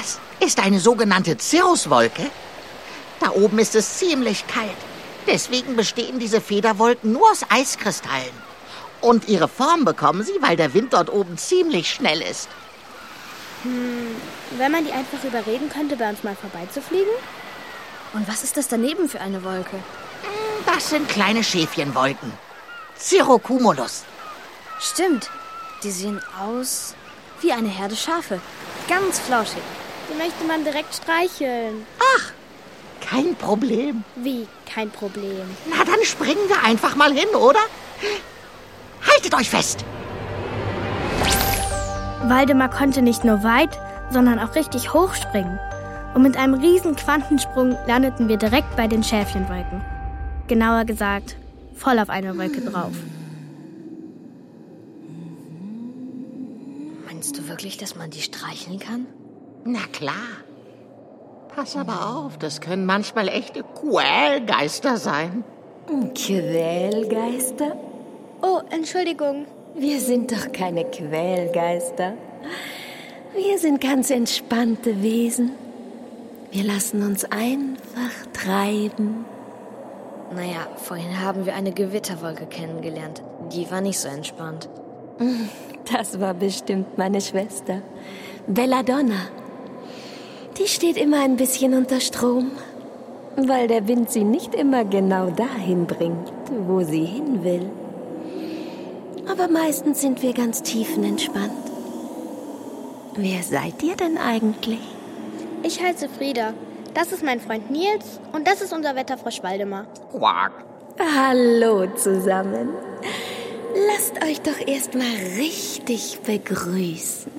Das ist eine sogenannte Cirruswolke. Da oben ist es ziemlich kalt. Deswegen bestehen diese Federwolken nur aus Eiskristallen. Und ihre Form bekommen sie, weil der Wind dort oben ziemlich schnell ist. Wenn man die einfach überreden könnte, bei uns mal vorbeizufliegen? Und was ist das daneben für eine Wolke? Das sind kleine Schäfchenwolken. Cirrocumulus. Stimmt, die sehen aus wie eine Herde Schafe. Ganz flauschig. Die möchte man direkt streicheln. Ach, kein Problem. Wie? Kein Problem. Na, dann springen wir einfach mal hin, oder? Haltet euch fest! Waldemar konnte nicht nur weit, sondern auch richtig hoch springen. Und mit einem riesen Quantensprung landeten wir direkt bei den Schäfchenwolken. Genauer gesagt, voll auf einer Wolke drauf. Meinst du wirklich, dass man die streicheln kann? Na klar. Pass aber auf, das können manchmal echte Quälgeister sein. Quälgeister? Oh, Entschuldigung. Wir sind doch keine Quälgeister. Wir sind ganz entspannte Wesen. Wir lassen uns einfach treiben. Naja, vorhin haben wir eine Gewitterwolke kennengelernt. Die war nicht so entspannt. Das war bestimmt meine Schwester, Belladonna. Die steht immer ein bisschen unter Strom, weil der Wind sie nicht immer genau dahin bringt, wo sie hin will. Aber meistens sind wir ganz tiefenentspannt. Wer seid ihr denn eigentlich? Ich heiße Frieda. Das ist mein Freund Nils und das ist unser Wetterfrosch Waldemar. Quack. Hallo zusammen. Lasst euch doch erstmal richtig begrüßen.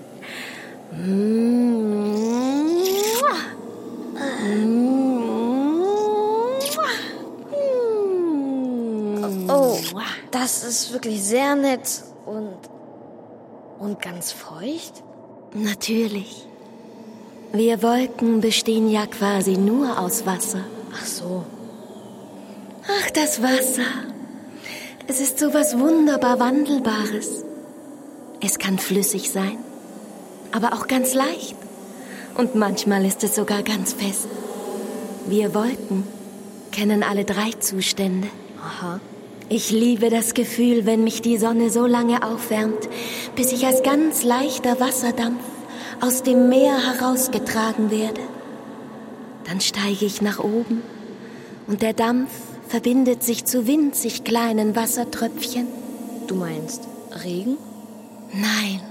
Oh, das ist wirklich sehr nett und ganz feucht. Natürlich. Wir Wolken bestehen ja quasi nur aus Wasser. Ach so. Ach, das Wasser. Es ist so was wunderbar Wandelbares. Es kann flüssig sein, aber auch ganz leicht. Und manchmal ist es sogar ganz fest. Wir Wolken kennen alle 3 Zustände. Aha. Ich liebe das Gefühl, wenn mich die Sonne so lange aufwärmt, bis ich als ganz leichter Wasserdampf aus dem Meer herausgetragen werde. Dann steige ich nach oben und der Dampf verbindet sich zu winzig kleinen Wassertröpfchen. Du meinst Regen? Nein,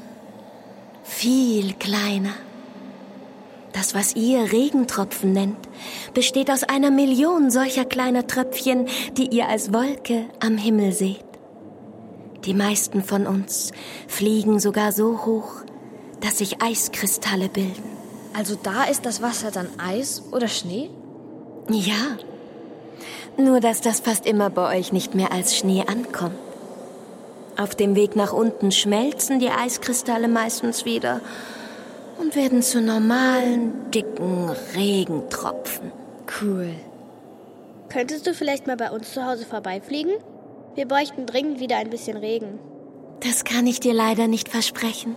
viel kleiner. Das, was ihr Regentropfen nennt, besteht aus 1 Million solcher kleiner Tröpfchen, die ihr als Wolke am Himmel seht. Die meisten von uns fliegen sogar so hoch, dass sich Eiskristalle bilden. Also da ist das Wasser dann Eis oder Schnee? Ja, nur dass das fast immer bei euch nicht mehr als Schnee ankommt. Auf dem Weg nach unten schmelzen die Eiskristalle meistens wieder und werden zu normalen, dicken Regentropfen. Cool. Könntest du vielleicht mal bei uns zu Hause vorbeifliegen? Wir bräuchten dringend wieder ein bisschen Regen. Das kann ich dir leider nicht versprechen.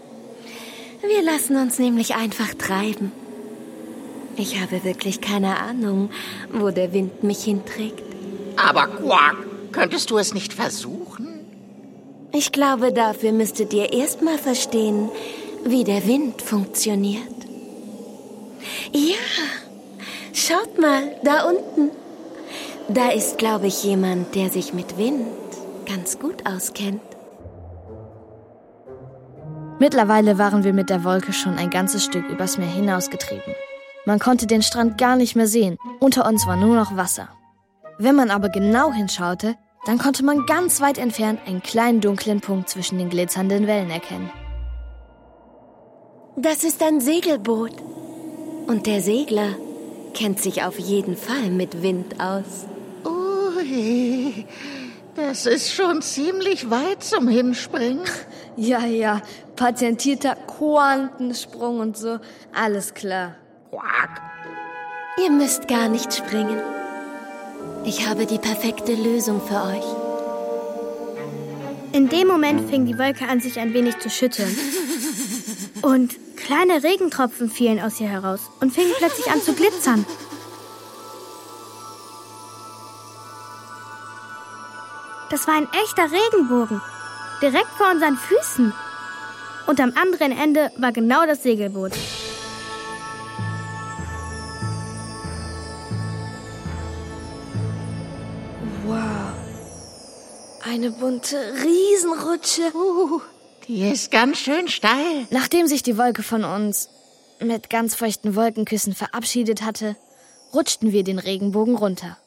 Wir lassen uns nämlich einfach treiben. Ich habe wirklich keine Ahnung, wo der Wind mich hinträgt. Aber Quack, könntest du es nicht versuchen? Ich glaube, dafür müsstet ihr erst mal verstehen, wie der Wind funktioniert. Ja, schaut mal, da unten. Da ist, glaube ich, jemand, der sich mit Wind ganz gut auskennt. Mittlerweile waren wir mit der Wolke schon ein ganzes Stück übers Meer hinausgetrieben. Man konnte den Strand gar nicht mehr sehen. Unter uns war nur noch Wasser. Wenn man aber genau hinschaute, dann konnte man ganz weit entfernt einen kleinen dunklen Punkt zwischen den glitzernden Wellen erkennen. Das ist ein Segelboot. Und der Segler kennt sich auf jeden Fall mit Wind aus. Ui, das ist schon ziemlich weit zum Hinspringen. Ja, patentierter Quantensprung und so, alles klar. Quack. Ihr müsst gar nicht springen. Ich habe die perfekte Lösung für euch. In dem Moment fing die Wolke an, sich ein wenig zu schütteln. Und Kleine Regentropfen fielen aus ihr heraus und fingen plötzlich an zu glitzern. Das war ein echter Regenbogen, direkt vor unseren Füßen. Und am anderen Ende war genau das Segelboot. Wow. Eine bunte Riesenrutsche. Die ist ganz schön steil. Nachdem sich die Wolke von uns mit ganz feuchten Wolkenküssen verabschiedet hatte, rutschten wir den Regenbogen runter.